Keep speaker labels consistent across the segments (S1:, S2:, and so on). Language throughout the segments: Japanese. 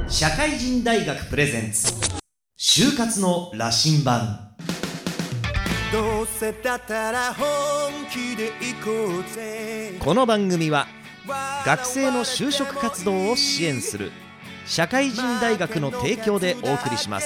S1: 社会人大学プレゼンツ就活の羅針盤。
S2: どうせだったら本気で行こうぜ。
S1: この番組は学生の就職活動を支援する社会人大学の提供でお送りします。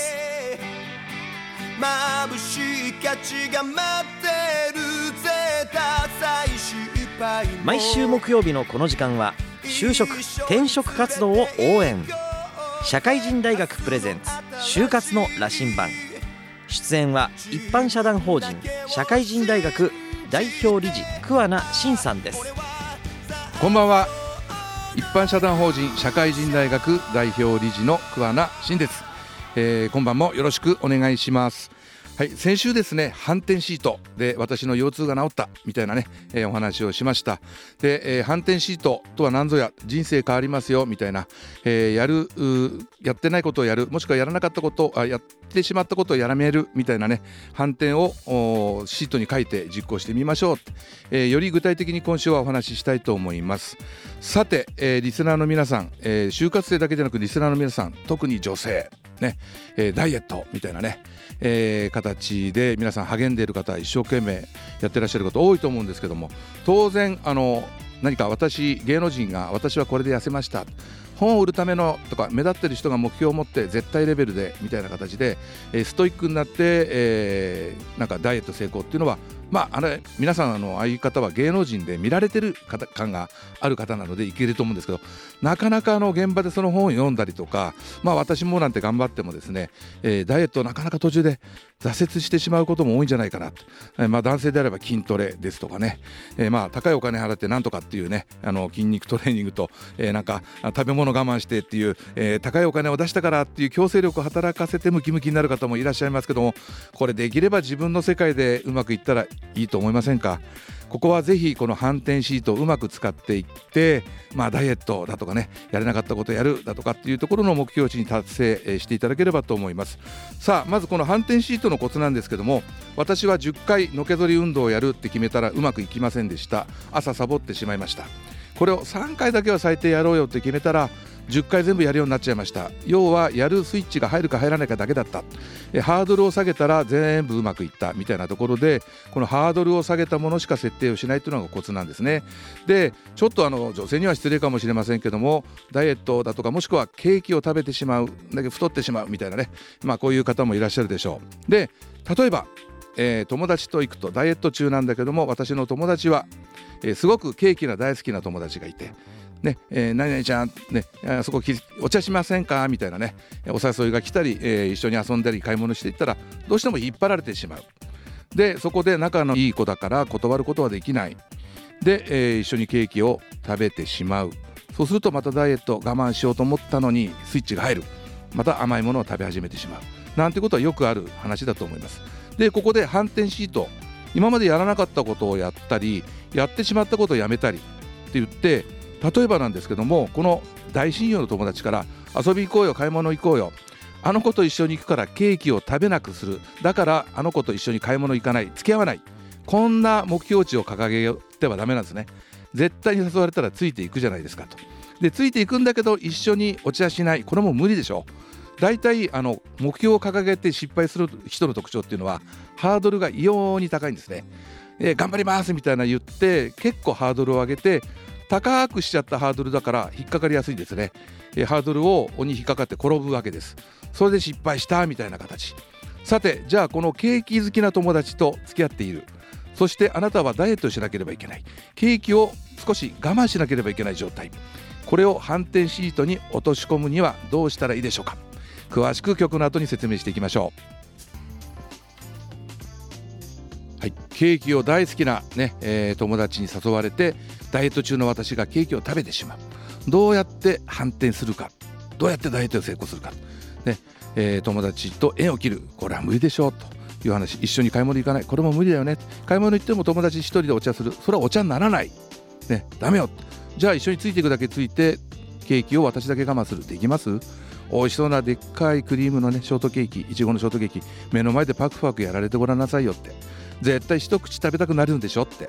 S2: 眩しい価値が待ってるぜ。ダサい失敗も
S1: 毎週木曜日のこの時間は就職・転職活動を応援、社会人大学プレゼンツ就活の羅針盤。出演は一般社団法人社会人大学代表理事桑名真さんです。
S3: こんばんは。一般社団法人社会人大学代表理事の桑名真です。今晩もよろしくお願いします。はい、先週ですね、反転シートで私の腰痛が治ったみたいなね、お話をしました。で、反転シートとは何ぞや、人生変わりますよみたいな、やってないことをやる、もしくはやらなかったことやってしまったことをやめるみたいなね、反転をシートに書いて実行してみましょう、より具体的に今週はお話ししたいと思います。さて、リスナーの皆さん、就活生だけじゃなくリスナーの皆さん、特に女性ね、ダイエットみたいなね、形で皆さん励んでいる方、一生懸命やってらっしゃる方多いと思うんですけども、当然何か芸能人が私はこれで痩せました、本を売るためのとか目立ってる人が目標を持って絶対レベルでみたいな形で、ストイックになって、なんかダイエット成功っていうのは、皆さんああいう方は芸能人で見られてる感がある方なのでいけると思うんですけど、なかなか現場でその本を読んだりとか、私もなんて頑張ってもですね、ダイエットなかなか途中で挫折してしまうことも多いんじゃないかなと、男性であれば筋トレですとかね、高いお金払ってなんとかっていうね、筋肉トレーニングと、なんか食べ物我慢してっていう、高いお金を出したからっていう強制力を働かせてムキムキになる方もいらっしゃいますけども、これできれば自分の世界でうまくいったらいいと思いませんか。ここはぜひこの反転シートをうまく使っていって、ダイエットだとかね、やれなかったことをやるだとかっていうところの目標値に達成していただければと思います。さあ、まずこの反転シートのコツなんですけども、私は10回のけぞり運動をやるって決めたらうまくいきませんでした。朝サボってしまいました。これを3回だけは最低やろうよって決めたら10回全部やるようになっちゃいました。要はやるスイッチが入るか入らないかだけだった。ハードルを下げたら全部うまくいったみたいなところで、このハードルを下げたものしか設定をしないというのがコツなんですね。で、ちょっと女性には失礼かもしれませんけども、ダイエットだとかもしくはケーキを食べてしまうだけ太ってしまうみたいなね、こういう方もいらっしゃるでしょう。で、例えば、友達と行くとダイエット中なんだけども、私の友達は、すごくケーキが大好きな友達がいてね、何々ちゃん、ね、そこお茶しませんかみたいなね、お誘いが来たり、一緒に遊んだり買い物していったらどうしても引っ張られてしまう。で、そこで仲のいい子だから断ることはできない。で、一緒にケーキを食べてしまう。そうするとまたダイエット我慢しようと思ったのにスイッチが入る。また甘いものを食べ始めてしまうなんてことはよくある話だと思います。で、ここで反転シート、今までやらなかったことをやったり、やってしまったことをやめたりって言って、例えばなんですけども、この大親友の友達から遊び行こうよ、買い物行こうよ、あの子と一緒に行くからケーキを食べなくする、だからあの子と一緒に買い物行かない、付き合わない、こんな目標値を掲げてはダメなんですね。絶対に誘われたらついていくじゃないですかと。で、ついていくんだけど一緒にお茶しない、これも無理でしょう。だいたい目標を掲げて失敗する人の特徴っていうのはハードルが異様に高いんですね。頑張りますみたいな言って結構ハードルを上げて、高くしちゃったハードルだから引っかかりやすいんですね。ハードルに引っかかって転ぶわけです。それで失敗したみたいな形。さて、じゃあこのケーキ好きな友達と付き合っている、そしてあなたはダイエットしなければいけない、ケーキを少し我慢しなければいけない状態、これを反転シートに落とし込むにはどうしたらいいでしょうか。詳しく曲の後に説明していきましょう。はい、ケーキを大好きな、友達に誘われてダイエット中の私がケーキを食べてしまう。どうやって反転するか、どうやってダイエットを成功するか、友達と縁を切る、これは無理でしょうという話。一緒に買い物行かない、これも無理だよね。買い物行っても友達一人でお茶する、それはお茶にならない、ダメよ。じゃあ一緒についていくだけついてケーキを私だけ我慢する、できます？美味しそうなでっかいクリームのショートケーキ、いちごのショートケーキ目の前でパクパクやられてごらんなさいよって、絶対一口食べたくなるんでしょって、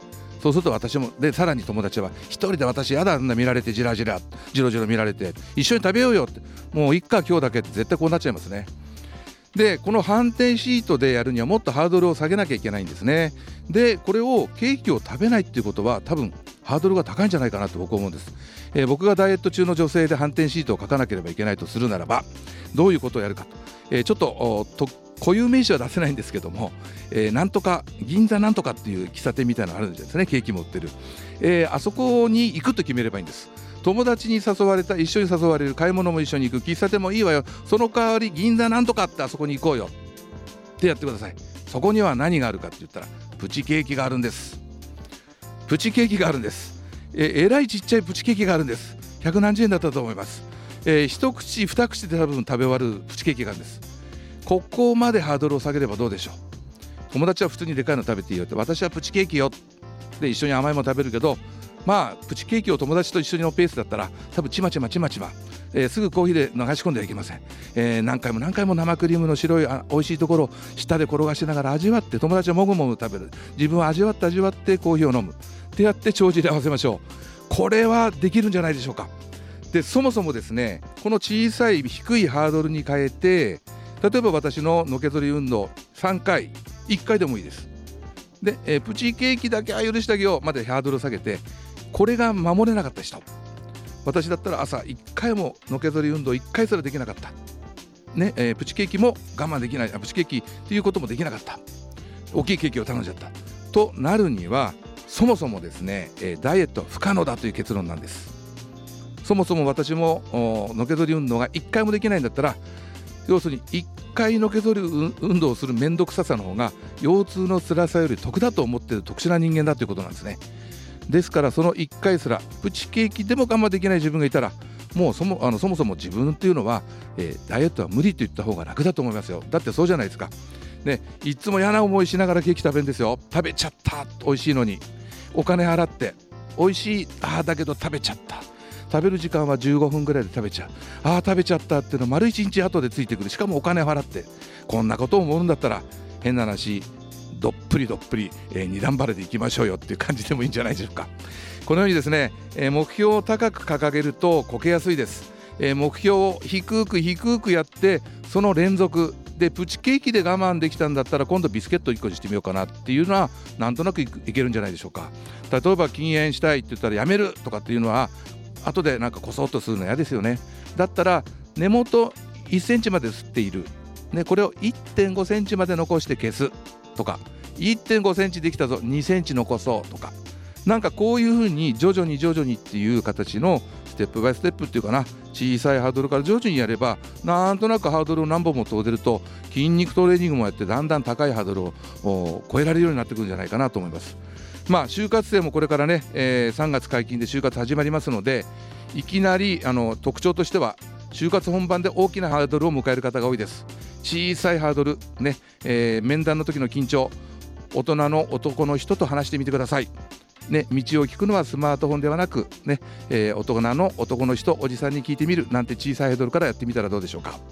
S3: そうすると私もでさらに友達は一人で私やだ、あんな見られてじろじろ見られて一緒に食べようよって、もういっか今日だけって絶対こうなっちゃいますね。でこの反転シートでやるにはもっとハードルを下げなきゃいけないんですね。でこれをケーキを食べないっていうことは多分ハードルが高いんじゃないかなと僕は思うんです。僕がダイエット中の女性で反転シートを書かなければいけないとするならばどういうことをやるかと、ちょっと固有名詞は出せないんですけども、なんとか銀座なんとかっていう喫茶店みたいなのがあるんですね。ケーキも売ってる、あそこに行くと決めればいいんです。友達に誘われた、一緒に誘われる、買い物も一緒に行く、喫茶店もいいわよ、その代わり銀座なんとかってあそこに行こうよってやってください。そこには何があるかって言ったらプチケーキがあるんです。プチケーキがあるんです。えらいちっちゃいプチケーキがあるんです。100何十円だったと思います。一口二口で多分食べ終わるプチケーキがあるんです。ここまでハードルを下げればどうでしょう。友達は普通にでかいの食べていいよって、私はプチケーキよで一緒に甘いもの食べるけど、まあプチケーキを友達と一緒のペースだったら多分ちまちま、すぐコーヒーで流し込んではいけません。何回も生クリームの白い美味しいところを舌で転がしながら味わって、友達はもぐもぐ食べる、自分は味わってコーヒーを飲むってやって帳尻合わせましょう。これはできるんじゃないでしょうか。でそもそもですね、この小さい低いハードルに変えて、例えば私ののけぞり運動3回1回でもいいです。で、プチケーキだけ許してあげようまでハードルを下げて、これが守れなかった人、私だったら朝1回ものけぞり運動1回すらできなかった、ね、プチケーキも我慢できない、プチケーキっていうこともできなかった、大きいケーキを頼んじゃったとなるには、そもそもですね、ダイエットは不可能だという結論なんです。そもそも私ものけぞり運動が1回もできないんだったら、要するに1回のけぞり運動をする面倒くささの方が腰痛の辛さより得だと思っている特殊な人間だということなんですね。ですからその1回すらプチケーキでも我慢できない自分がいたら、もうそもそも自分っていうのは、ダイエットは無理と言った方が楽だと思いますよ。だってそうじゃないですか、ね、いつも嫌な思いしながらケーキ食べるんですよ。食べちゃった、美味しいのにお金払って美味しい、だけど食べちゃった、食べる時間は15分ぐらいで食べちゃう、食べちゃったっていうの丸1日後でついてくる、しかもお金払って、こんなことを思うんだったら変な話どっぷり、二段バレでいきましょうよっていう感じでもいいんじゃないでしょうか。このようにですね、目標を高く掲げるとこけやすいです。目標を低くやって、その連続でプチケーキで我慢できたんだったら、今度ビスケット1個にしてみようかなっていうのはなんとなくいけるんじゃないでしょうか。例えば禁煙したいって言ったらやめるとかっていうのは後でなんかこそっとするの嫌ですよね。だったら根元1センチまで吸っている、ね、これを 1.5 センチまで残して消すとか、1.5 センチできたぞ2センチ残そうとか、なんかこういうふうに徐々にっていう形のステップバイステップっていうかな、小さいハードルから徐々にやれば、なんとなくハードルを何本も通れると、筋肉トレーニングもやってだんだん高いハードルを超えられるようになってくるんじゃないかなと思います。就活生もこれからね、3月解禁で就活始まりますので、いきなり特徴としては就活本番で大きなハードルを迎える方が多いです。小さいハードルね、面談の時の緊張、大人の男の人と話してみてくださいね。道を聞くのはスマートフォンではなくね、大人の男の人、おじさんに聞いてみるなんて小さいハードルからやってみたらどうでしょうか。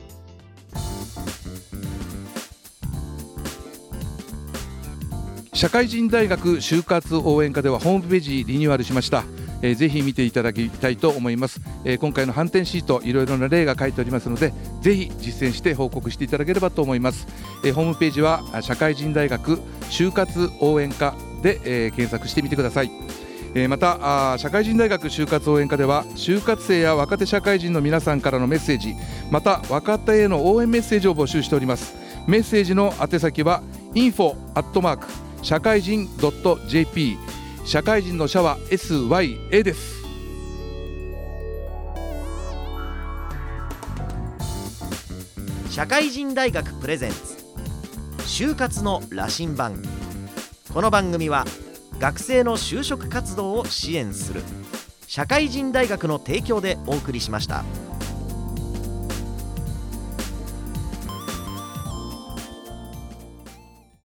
S3: 社会人大学就活応援課ではホームページリニューアルしました。ぜひ見ていただきたいと思います。今回の反転シート、いろいろな例が書いておりますので、ぜひ実践して報告していただければと思います。ホームページは社会人大学就活応援課で、検索してみてください。また社会人大学就活応援課では、就活生や若手社会人の皆さんからのメッセージ、また若手への応援メッセージを募集しております。メッセージの宛先は info@ 社会人 .jp、 社会人の社は SYA です。
S1: 社会人大学プレゼンツ就活の羅針盤。この番組は学生の就職活動を支援する社会人大学の提供でお送りしました。